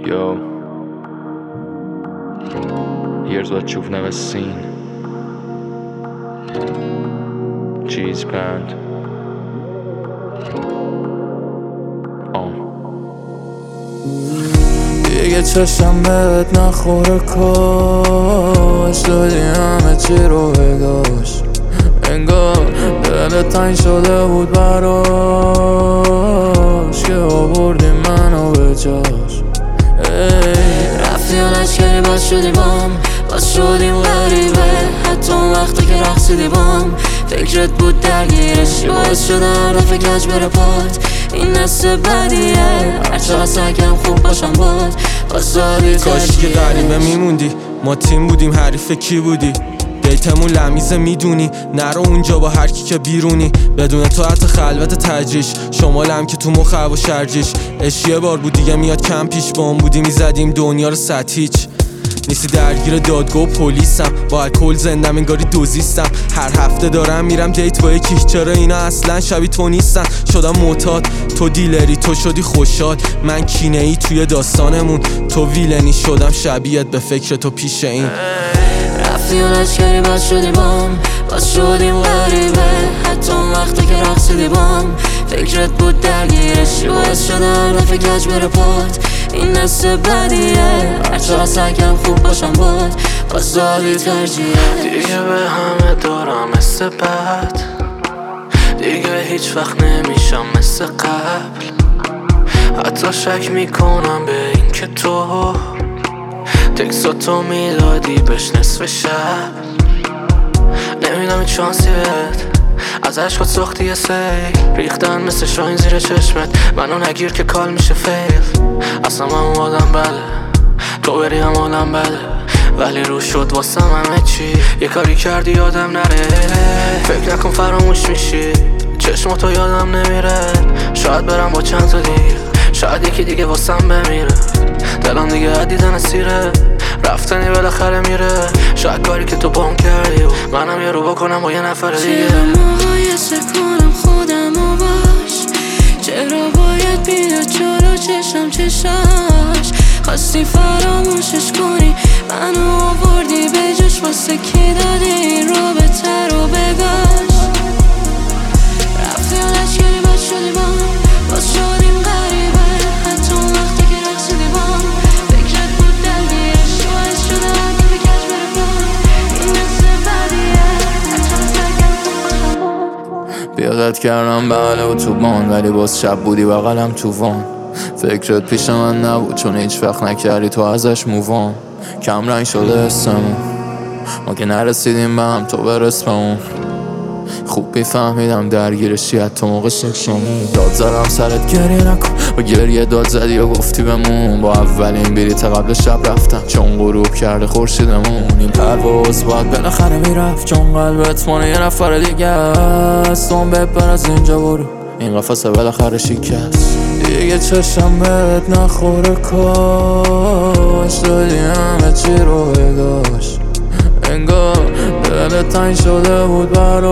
Yo, here's what you've never seen. Cheese band. دیگه چشم بهت نخوره کاش دادی همه چی رو بگاش انگار دلت تنگ شده بود براش که آوردی منو به جاش رفتی و لشکری باز شدی بام باز شدیم غریبه حتی اون وقتا که رقصیدی بام فکرت بود درگیرشی باعث شده هر دفعه کج بره پات این نسل بدیه هرچقدر سگم خوب باشم باز دادی کاش که غریبه میموندی ما تیم بودیم حریف کی بودی دیتمون لمیزه میدونی نرو اونجا با هر کی که بیرونی بدون تو حتی خلوت تجریش شمالم که تو مخ و شرجیش عشق یه بار بود دیگه میاد کم پیش بام بودی میزدیم دنیا رو سطحیچ نیستی درگیر دادگاه و پلیسم با الکل زندم انگاری دوزیستم هر هفته دارم میرم دیت با یکی چرا اینا اصلا شبیه تو نیستن شدم معتاد تو دیلری تو شدی خوشحال من کینه ای توی داستانمون تو ویلنی شدم شبیهت به فکر تو پیش این رفتی و لشکری باز شدی بام باز شدیم غریبه حتی اون وقتا که رقصیدی بام فکرت بود درگیرشی باعث شده هر دفعه کج بره پات این نسل بدیه هرچقدر سگم خوب باشم باز دادی ترجیه دیگه به همه دارم مثل بد دیگه هیچ وقت نمیشم مثل قبل حتی شک میکنم به این که تو تکساتو میدادی بهش نصف شب نمیدم این شانسی بهت از عشقات ساختی یه سی ریختن مثل شاین زیر چشمت منو نگیر که کال میشه فیل اصلا من اون آدم بده تو بری هم آدم بده ولی رو شد واسم همه چی یه کاری کردی یادم نره فکر نکن فراموش میشی چشماتو یادم نمیره شاید برم با چند تا دیگه شاید یکی دیگه واسم بمیره دلم دیگه عدیدن اسیره رفتنی بالاخره میره شاید کاری که تو بام کردی و منم یه رو بکنم با یه نفر دیگه چرا مقایسه کنم خودمو باش چرا باید بیاد جلو چشاش خواستی فراموشش کنی منو آوردی به جاش واسه کی دادی این رابطه رو بگاش رفتی و لشکری باز شدی بام باز شدیم غریبه حتی اون وقتی که رقصیدی بام فکرت بود درگیرش باعث شده هر دفعه کج بره پات این نسل بدیه هرچقدر سگم خوب باشم بیادت کردم بله و تو بان ولی باز شب بودی بغلم تو وان فکرت پیش من نبود چون هیچ وقت نکردی تو ازش مووان کم رنگ شده اسممون ما که نرسیدیم به هم تو برس به اون خوب میفهمیدم درگیرشی حتی موقع شکشمون داد زدم سرت گریه نکن و گریه داد زدی و گفتی بمون با اولین بلیط قبل شب رفتم چون غروب کرده خورشیدمون این پرواز باید بالاخره میرفت چون قلبت مال یه نفر دیگه است اون بپر از اینجا برو این قفصه بالاخره شکست دیگه چشم بهت نخوره کاش دادی همه چی رو بگاش انگار دلت تنگ شده بود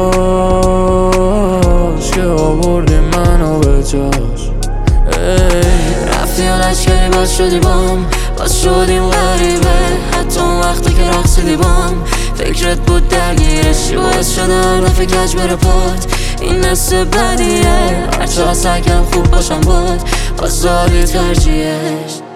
براش که آوردی منو به جاش رفتی و لشکری باز شدی بام باز شدیم غریبه حتی اون وقتا که رقصیدی بام فکرت بود درگیرشی باعث شده هر دفعه کج بره پات این نسل بدیه هرچقدر سگم خوب باشم باز دادی ترجیحش